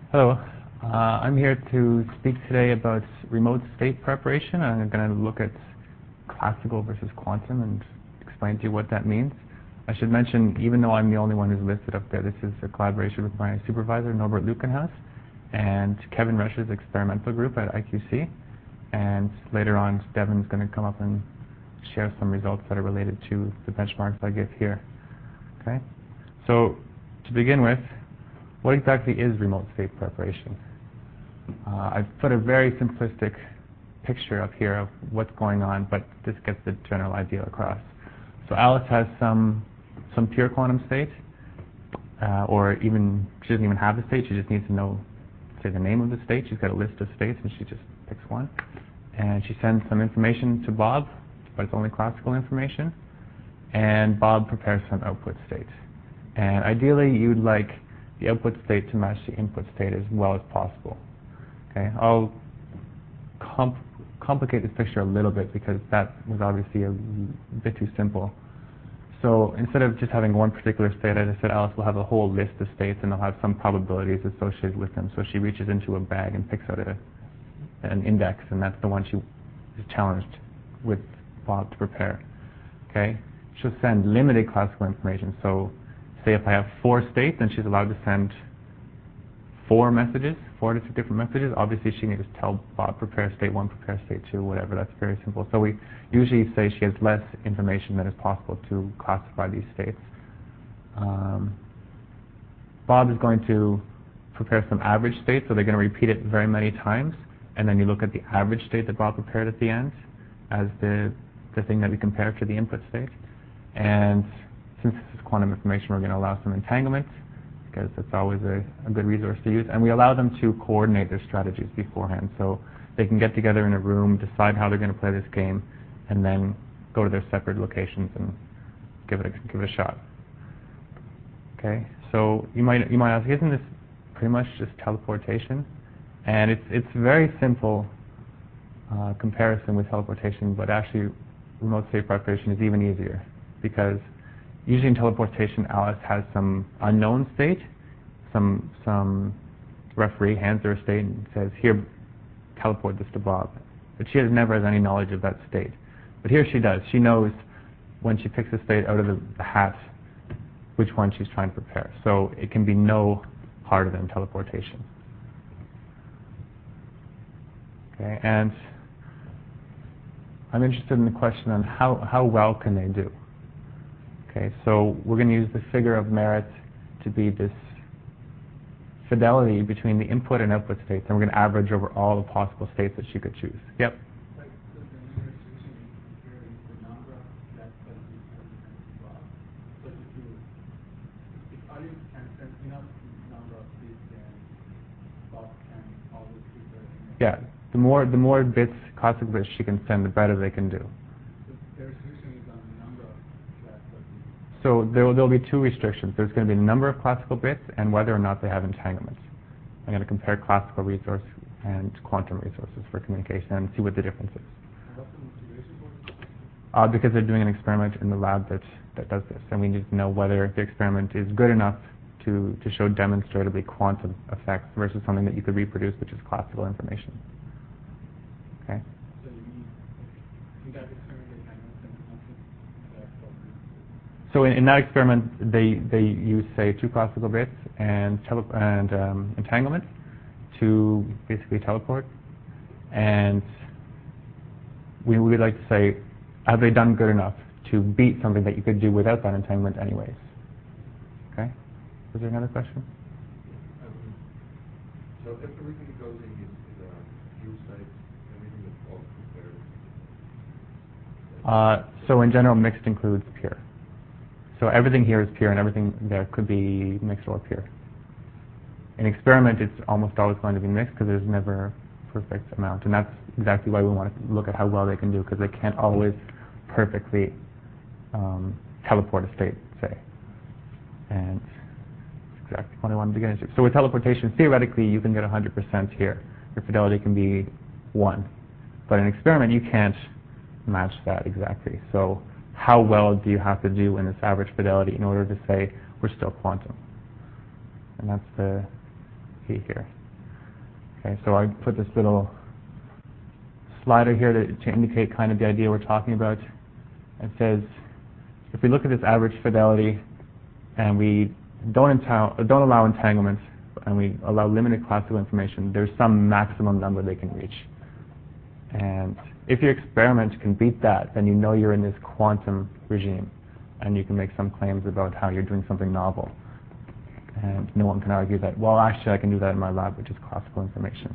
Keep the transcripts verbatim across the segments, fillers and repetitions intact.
Hello. Uh, I'm here to speak today about remote state preparation. I'm going to look at classical versus quantum and explain to you what that means. I should mention, even though I'm the only one who's listed up there, this is a collaboration with my supervisor, Norbert Lukenhaus, and Kevin Rush's experimental group at I Q C. And later on, Devin's going to come up and share some results that are related to the benchmarks I give here. Okay. So to begin with, what exactly is remote state preparation? Uh, I've put a very simplistic picture up here of what's going on, but this gets the general idea across. So Alice has some some pure quantum state, uh, or even she doesn't even have the state. She just needs to know, say, the name of the state. She's got a list of states, and she just picks one. And she sends some information to Bob, but it's only classical information. And Bob prepares some output state. And ideally, you'd like the output state to match the input state as well as possible. Okay, I'll comp complicate this picture a little bit because that was obviously a bit too simple. So instead of just having one particular state, I just said Alice will have a whole list of states and they'll have some probabilities associated with them. So she reaches into a bag and picks out a, an index, and that's the one she is challenged with Bob to prepare. Okay, she'll send limited classical information. So say if I have four states, then she's allowed to send four messages, four different messages. Obviously, she can just tell Bob, prepare state one, prepare state two, whatever. That's very simple. So we usually say she has less information than is possible to classify these states. Um, Bob is going to prepare some average states, so they're going to repeat it very many times, and then you look at the average state that Bob prepared at the end as the, the thing that we compare to the input state. And since this is quantum information, we're going to allow some entanglement, because it's always a, a good resource to use. And we allow them to coordinate their strategies beforehand. So they can get together in a room, decide how they're going to play this game, and then go to their separate locations and give it a, give it a shot. Okay, so you might, you might ask, isn't this pretty much just teleportation? And it's, it's very simple uh, comparison with teleportation, but actually remote state preparation is even easier, because usually in teleportation, Alice has some unknown state. Some some referee hands her a state and says, "Here, teleport this to Bob." But she has never has any knowledge of that state. But here she does. She knows when she picks a state out of the, the hat which one she's trying to prepare. So it can be no harder than teleportation. Okay, and I'm interested in the question on how how well can they do. Okay, so we're going to use the figure of merit to be this fidelity between the input and output states, and we're going to average over all the possible states that she could choose. Yep? Like, so the restriction is comparing the number of steps that you can send to Bob. So if you, if Alice can send enough number of bits, then Bob can always prepare enough. Yeah, the more, the more bits, classical bits she can send, the better they can do. So there will there'll be two restrictions. There's going to be the number of classical bits and whether or not they have entanglements. I'm going to compare classical resource and quantum resources for communication and see what the difference is. What's the motivation for this? Uh, because they're doing an experiment in the lab that, that does this, and we need to know whether the experiment is good enough to, to show demonstrably quantum effects versus something that you could reproduce, which is classical information. Okay? So you mean, in that experiment they cannot send nothing back for this? So in, in that experiment, they, they use, say, two classical bits and, tele and um, entanglement to basically teleport. And we would like to say, have they done good enough to beat something that you could do without that entanglement anyways? Okay? Was there another question? Um, so if everything goes in is in a pure state, everything that's all prepared? Uh, so in general, mixed includes pure. So everything here is pure, and everything there could be mixed or pure. In experiment, it's almost always going to be mixed because there's never a perfect amount, and that's exactly why we want to look at how well they can do, because they can't always perfectly um, teleport a state, say. And that's exactly what I wanted to get into. So with teleportation, theoretically, you can get one hundred percent here. Your fidelity can be one. But in experiment, you can't match that exactly. So how well do you have to do in this average fidelity in order to say we're still quantum? And that's the P here. Okay, so I put this little slider here to, to indicate kind of the idea we're talking about. It says, if we look at this average fidelity and we don't, don't allow entanglements and we allow limited classical information, there's some maximum number they can reach. And if your experiment can beat that, then you know you're in this quantum regime, and you can make some claims about how you're doing something novel. And no one can argue that, well, actually I can do that in my lab, which is classical information.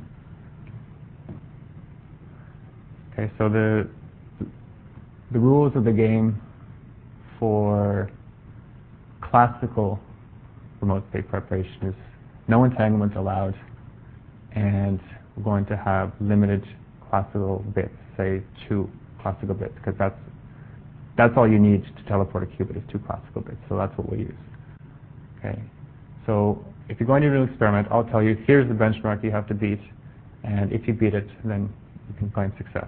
Okay, so the, the rules of the game for classical remote state preparation is no entanglements allowed, and we're going to have limited classical bits, say two classical bits, because that's that's all you need to teleport a qubit is two classical bits. So that's what we'll use. Okay. So if you're going to do an experiment, I'll tell you here's the benchmark you have to beat, and if you beat it, then you can claim success.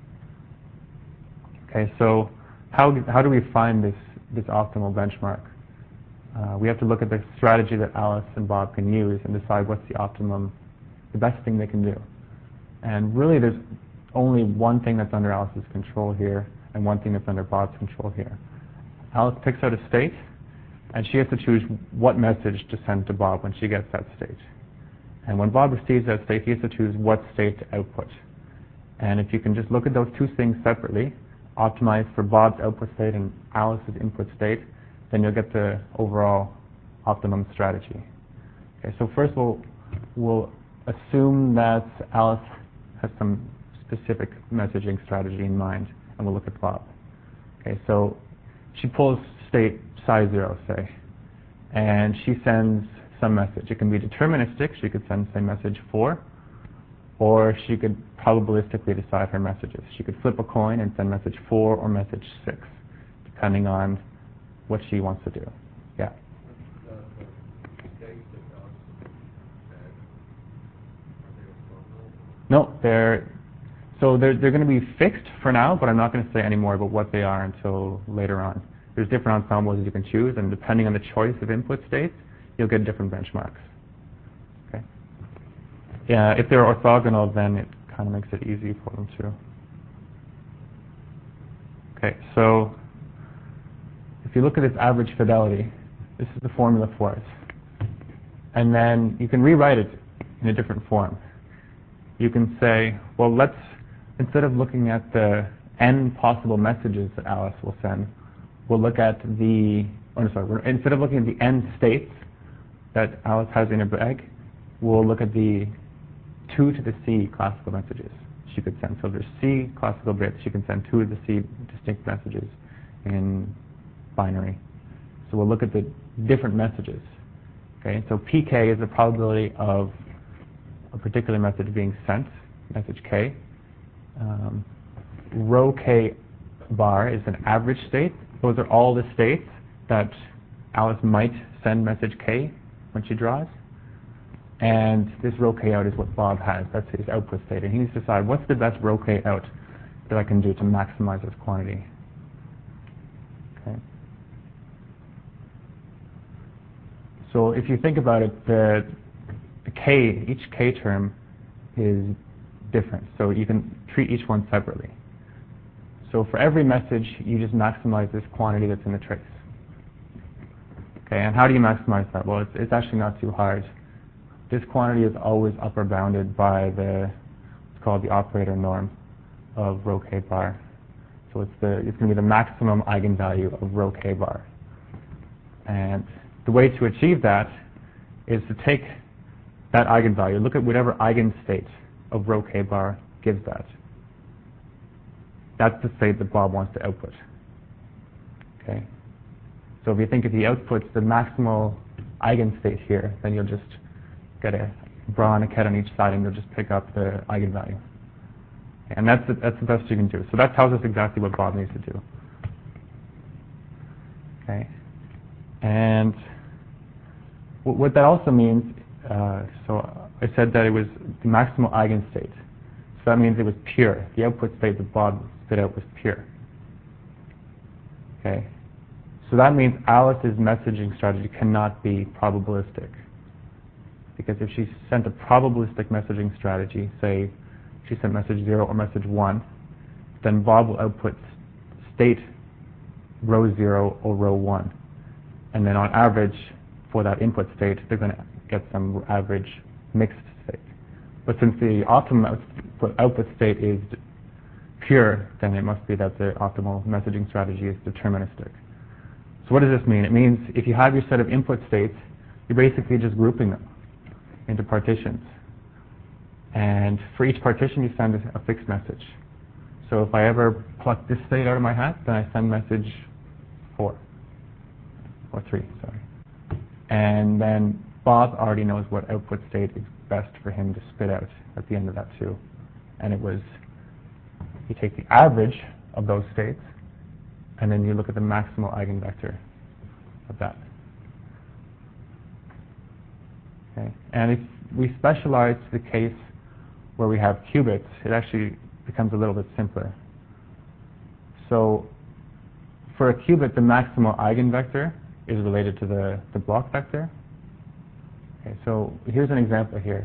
Okay. So how how do we find this this optimal benchmark? Uh, we have to look at the strategy that Alice and Bob can use and decide what's the optimum, the best thing they can do. And really, there's only one thing that's under Alice's control here, and one thing that's under Bob's control here. Alice picks out a state, and she has to choose what message to send to Bob when she gets that state. And when Bob receives that state, he has to choose what state to output. And if you can just look at those two things separately, optimize for Bob's output state and Alice's input state, then you'll get the overall optimum strategy. Okay, so first we'll, we'll assume that Alice has some specific messaging strategy in mind, and we'll look at Bob. Okay, so she pulls state psi zero, say, and she sends some message. It can be deterministic. She could send, say, message four, or she could probabilistically decide her messages. She could flip a coin and send message four or message six, depending on what she wants to do. Yeah. No, they're so they're they're going to be fixed for now, but I'm not going to say any more about what they are until later on. There's different ensembles you can choose, and depending on the choice of input states, you'll get different benchmarks. Okay. Yeah, if they're orthogonal, then it kind of makes it easy for them too. Okay, so if you look at this average fidelity, this is the formula for it, and then you can rewrite it in a different form. You can say, well, let's, instead of looking at the n possible messages that Alice will send, we'll look at the, oh, no, sorry, instead of looking at the n states that Alice has in her bag, we'll look at the two to the c classical messages she could send. So there's c classical bits, she can send two to the c distinct messages in binary. So we'll look at the different messages. Okay, so P K is the probability of a particular message being sent, message K. Um, rho K bar is an average state. Those are all the states that Alice might send message K when she draws. And this rho K out is what Bob has. That's his output state. And he needs to decide what's the best rho K out that I can do to maximize this quantity. Okay. So if you think about it, the The K, each K term is different, so you can treat each one separately. So for every message, you just maximize this quantity that's in the trace. Okay, and how do you maximize that? Well, it's, it's actually not too hard. This quantity is always upper bounded by the, it's called the operator norm of rho K bar. So it's the it's going to be the maximum eigenvalue of rho K bar. And the way to achieve that is to take that eigenvalue, look at whatever eigenstate of rho K bar gives that. That's the state that Bob wants to output. Okay. So if you think of the outputs, the maximal eigenstate here, then you'll just get a bra and a ket on each side, and you'll just pick up the eigenvalue. And that's the, that's the best you can do. So that tells us exactly what Bob needs to do. Okay. And w what that also means, uh, so I said that it was the maximal eigenstate. So that means it was pure. The output state that Bob spit out was pure. Okay. So that means Alice's messaging strategy cannot be probabilistic. because if she sent a probabilistic messaging strategy, say she sent message zero or message one, then Bob will output state row zero or row one. And then on average, for that input state, they're going to get some average mixed state. But since the optimal output state is pure, then it must be that the optimal messaging strategy is deterministic. So what does this mean? It means if you have your set of input states, you're basically just grouping them into partitions. And for each partition, you send a fixed message. So if I ever pluck this state out of my hat, then I send message four, or three, sorry. And then Bob already knows what output state is best for him to spit out at the end of that too. And it was, you take the average of those states, and then you look at the maximal eigenvector of that. Okay. And if we specialize to the case where we have qubits, it actually becomes a little bit simpler. So for a qubit, the maximal eigenvector is related to the, the block vector. Okay, so here's an example here.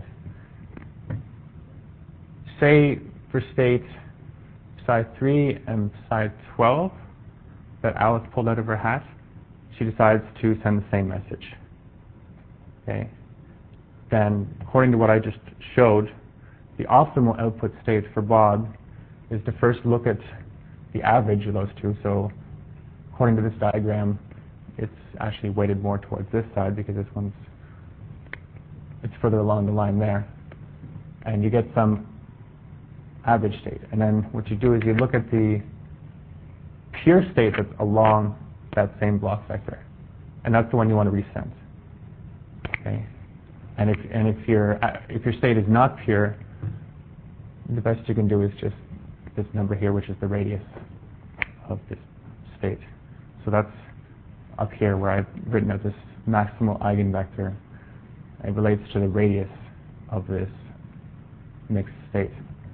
Say for state psi three and psi twelve that Alice pulled out of her hat, she decides to send the same message. Okay. Then, according to what I just showed, the optimal output state for Bob is to first look at the average of those two. So, according to this diagram, it's actually weighted more towards this side because this one's it's further along the line there. And you get some average state. And then what you do is you look at the pure state that's along that same block vector. And that's the one you want to resend. Okay? And if and if your if your state is not pure, the best you can do is just this number here, which is the radius of this state. So that's up here where I've written out this maximal eigenvector. It relates to the radius of this mixed state.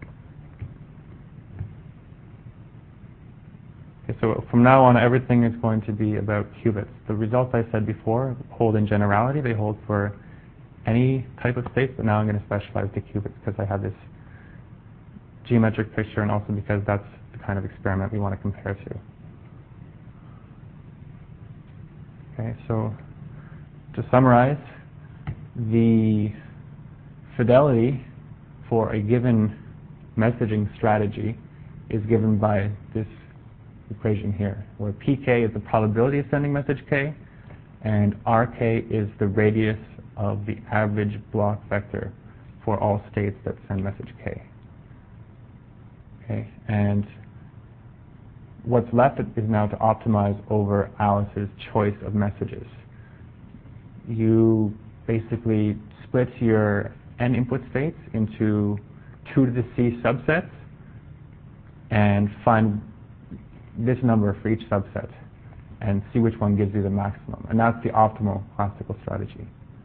Okay, so from now on, everything is going to be about qubits. The results I said before hold in generality. They hold for any type of state, but now I'm going to specialize to qubits because I have this geometric picture and also because that's the kind of experiment we want to compare to. Okay, so to summarize, the fidelity for a given messaging strategy is given by this equation here, where P k is the probability of sending message k, and R k is the radius of the average block vector for all states that send message k. Okay, and what's left is now to optimize over Alice's choice of messages. You basically split your n input states into two to the c subsets and find this number for each subset and see which one gives you the maximum. And that's the optimal classical strategy.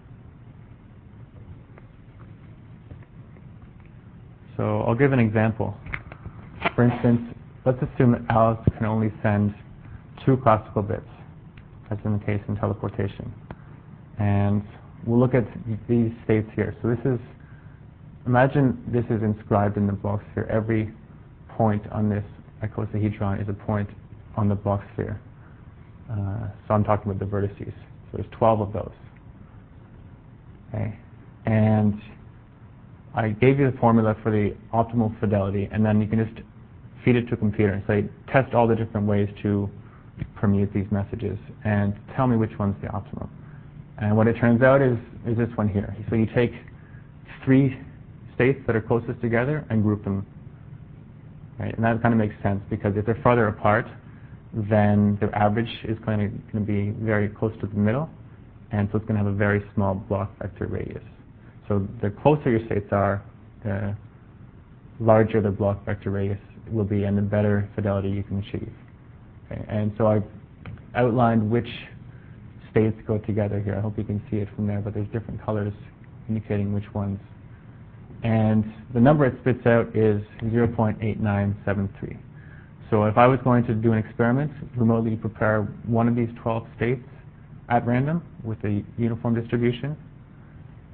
So I'll give an example. For instance, let's assume that Alice can only send two classical bits, as in the case in teleportation. And we'll look at these states here. So this is, imagine this is inscribed in the block sphere. Every point on this icosahedron is a point on the block sphere. Uh, so I'm talking about the vertices. So there's twelve of those. Okay, and I gave you the formula for the optimal fidelity, and then you can just feed it to a computer and say, test all the different ways to permute these messages, and tell me which one's the optimum. And what it turns out is, is this one here. So you take three states that are closest together and group them. Right? And that kind of makes sense, because if they're farther apart, then their average is going to, going to be very close to the middle, and so it's going to have a very small block vector radius. So the closer your states are, the larger the block vector radius will be, and the better fidelity you can achieve. Okay? And so I've outlined which states go together here. I hope you can see it from there, but there's different colors indicating which ones. And the number it spits out is zero point eight nine seven three. So if I was going to do an experiment, remotely prepare one of these twelve states at random with a uniform distribution,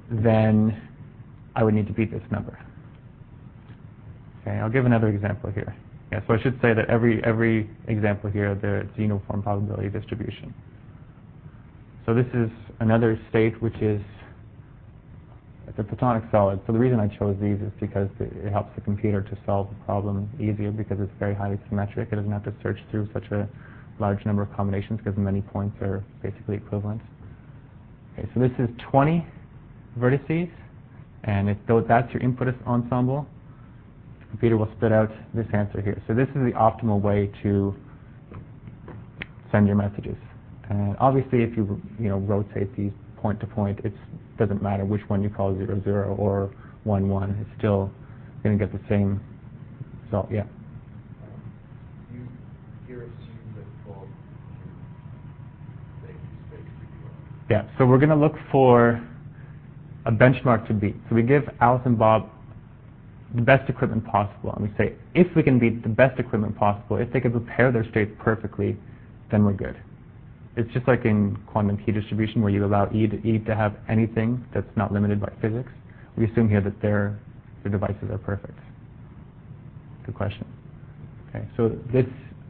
then I would need to beat this number. Okay, I'll give another example here. Yeah, so I should say that every every example here, there's a uniform probability distribution. So this is another state which is it's a platonic solid. So the reason I chose these is because it helps the computer to solve the problem easier because it's very highly symmetric. It doesn't have to search through such a large number of combinations because many points are basically equivalent. Okay, so this is twenty vertices, and if that's your input ensemble, the computer will spit out this answer here. So this is the optimal way to send your messages. And obviously, if you you know rotate these point to point, it doesn't matter which one you call zero zero or one one. It's still going to get the same result. Yeah. You here assume that Bob can make space pretty well. Yeah. So we're going to look for a benchmark to beat. So we give Alice and Bob the best equipment possible, and we say if we can beat the best equipment possible, if they can prepare their states perfectly, then we're good. It's just like in quantum key distribution where you allow E to, E to have anything that's not limited by physics. We assume here that their, their devices are perfect. Good question. Okay, so this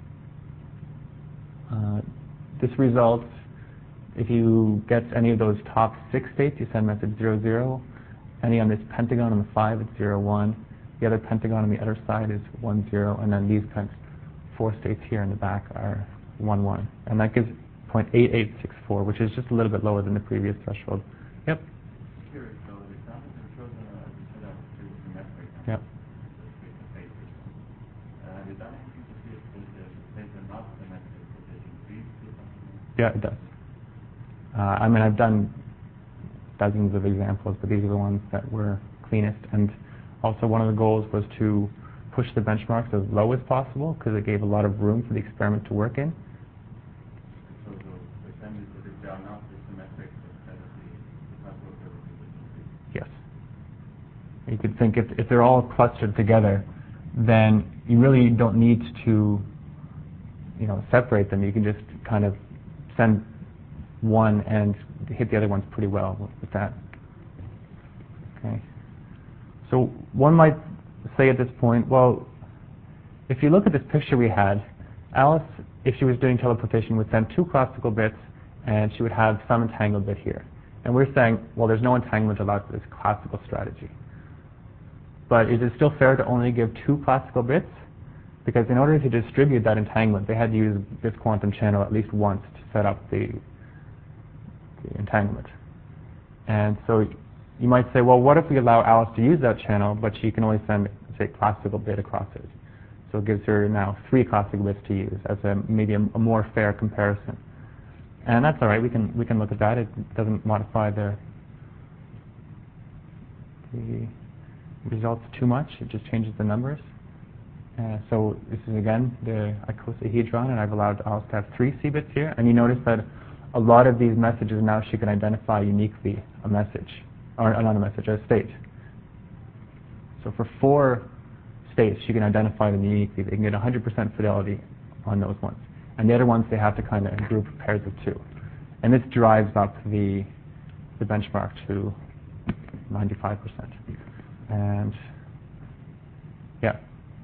uh, this results, if you get any of those top six states, you send message zero zero. Any on this pentagon on the five, it's zero one. The other pentagon on the other side is one zero, and then these kinds four states here in the back are one one, and that gives zero point eight eight six four, which is just a little bit lower than the previous threshold. Yep. Curious, so the example that shows uh, you said that was pretty symmetric. Yep. Uh, have you done anything to see if the states are not symmetric, if they increase or something? Yeah, it does. Uh, I mean, I've done dozens of examples, but these are the ones that were cleanest. And also one of the goals was to push the benchmarks as low as possible because it gave a lot of room for the experiment to work in. So the percentage that if they are not symmetric, that does not work everything. Yes. You could think if, if they're all clustered together, then you really don't need to, you know, separate them. You can just kind of send one and hit the other ones pretty well with, with that. Okay. So one might say at this point, well, if you look at this picture we had, Alice, if she was doing teleportation, would send two classical bits, and she would have some entangled bit here. And we're saying, well, there's no entanglement allowed for this classical strategy. But is it still fair to only give two classical bits? Because in order to distribute that entanglement, they had to use this quantum channel at least once to set up the, the entanglement. And so you might say, well, what if we allow Alice to use that channel, but she can only send, say, classical bit across it? So it gives her now three classical bits to use as a maybe a, a more fair comparison. And that's all right. We can we can look at that. It doesn't modify the the results too much. It just changes the numbers. Uh, so this is again the icosahedron, and I've allowed Alice to have three C bits here. And you notice that a lot of these messages now she can identify uniquely a message, or not a message, a state. So for four states, she can identify them uniquely. They can get one hundred percent fidelity on those ones. And the other ones, they have to kind of group pairs of two. And this drives up the, the benchmark to ninety-five percent. And yeah.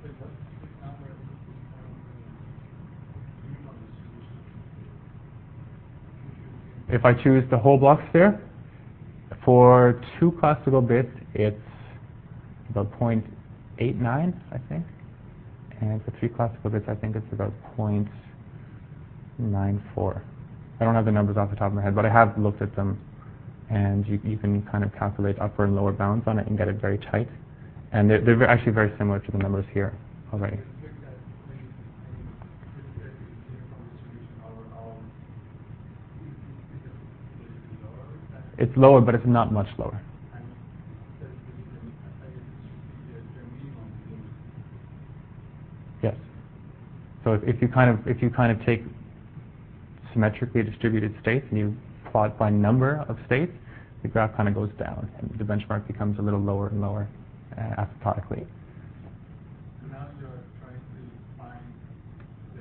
If I choose the whole block sphere, for two classical bits, it's about zero point eight nine, I think. And for three classical bits, I think it's about zero point nine four. I don't have the numbers off the top of my head, but I have looked at them, and you, you can kind of calculate upper and lower bounds on it and get it very tight. And they're, they're actually very similar to the numbers here already. It's lower, but it's not much lower. Yes. So if, if you kind of if you kind of take symmetrically distributed states and you plot by number of states, the graph kind of goes down, and the benchmark becomes a little lower and lower uh, asymptotically. So now you're trying to find the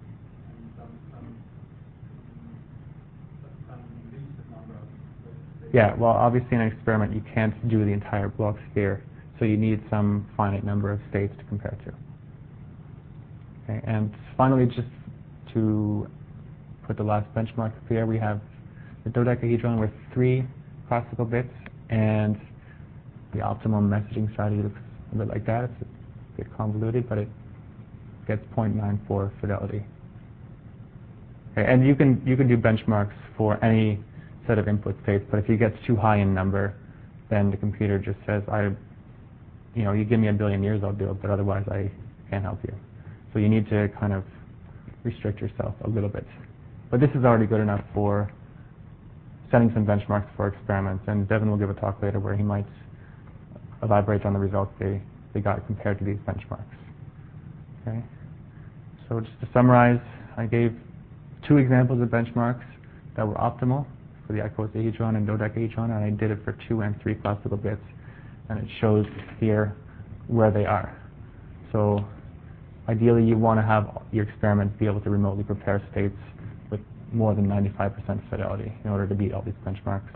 um, some some some least number of states Yeah, well, obviously in an experiment you can't do the entire Bloch sphere, so you need some finite number of states to compare to. Okay, and finally, just to put the last benchmark up here, we have the dodecahedron with three classical bits, and the optimum messaging strategy looks a bit like that. It's a bit convoluted, but it gets zero point nine four fidelity. Okay, and you can you can do benchmarks for any set of input states, but if it gets too high in number, then the computer just says, I, you know, you give me a billion years, I'll do it, but otherwise I can't help you. So you need to kind of restrict yourself a little bit. But this is already good enough for setting some benchmarks for experiments, and Devin will give a talk later where he might elaborate on the results they, they got compared to these benchmarks. Okay. So just to summarize, I gave two examples of benchmarks that were optimal for the icosahedron and dodecahedron, and I did it for two and three classical bits, and it shows here where they are. So ideally you want to have your experiment be able to remotely prepare states with more than ninety-five percent fidelity in order to beat all these benchmarks.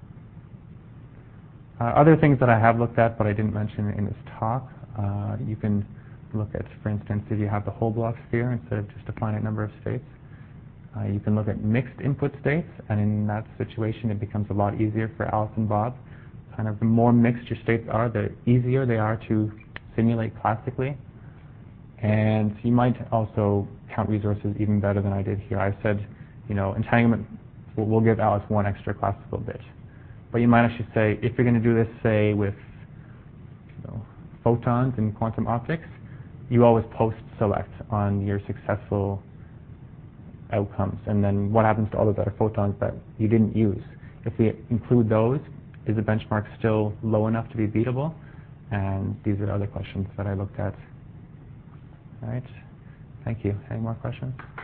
Uh, other things that I have looked at but I didn't mention in this talk, uh, you can look at, for instance, if you have the whole Bloch sphere instead of just a finite number of states. Uh, you can look at mixed input states, and in that situation it becomes a lot easier for Alice and Bob. Kind of the more mixed your states are, the easier they are to simulate classically. And you might also count resources even better than I did here. I said, you know, entanglement will we'll give Alice one extra classical bit. But you might actually say, if you're going to do this, say, with you know, photons in quantum optics, you always post-select on your successful outcomes, and then what happens to all those other photons that you didn't use? If we include those, is the benchmark still low enough to be beatable? And these are other questions that I looked at. All right. Thank you. Any more questions?